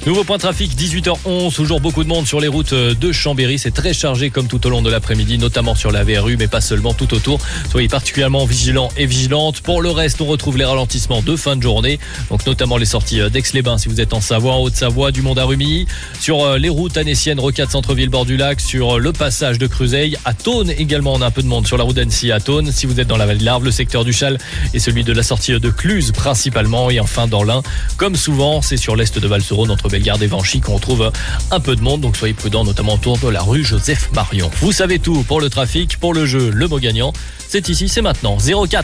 Nouveau point trafic, 18h11, toujours beaucoup de monde sur les routes de Chambéry. C'est très chargé comme tout au long de l'après-midi, notamment sur la VRU, mais pas seulement, tout autour. Soyez particulièrement vigilants et vigilantes. Pour le reste, on retrouve les ralentissements de fin de journée, donc notamment les sorties d'Aix-les-Bains si vous êtes en Savoie, en Haute-Savoie, du Mont-d'Arumilly, sur les routes annéciennes, Rocade Centre-Ville, bord du lac, sur le passage de Creuseuil. À Thônes également, on a un peu de monde sur la route d'Annecy à Thônes. Si vous êtes dans la vallée de l'Arve, le secteur du Chal et celui de la sortie de Cluse principalement. Et enfin dans l'Ain, comme souvent, c'est sur l'est de Val-sur-Rhône, entre Bellegarde et Vanchy, qu'on retrouve un peu de monde. Donc soyez prudents, notamment autour de la rue Joseph Marion. Vous savez tout pour le trafic, pour le jeu, le mot gagnant. C'est ici, c'est maintenant. 04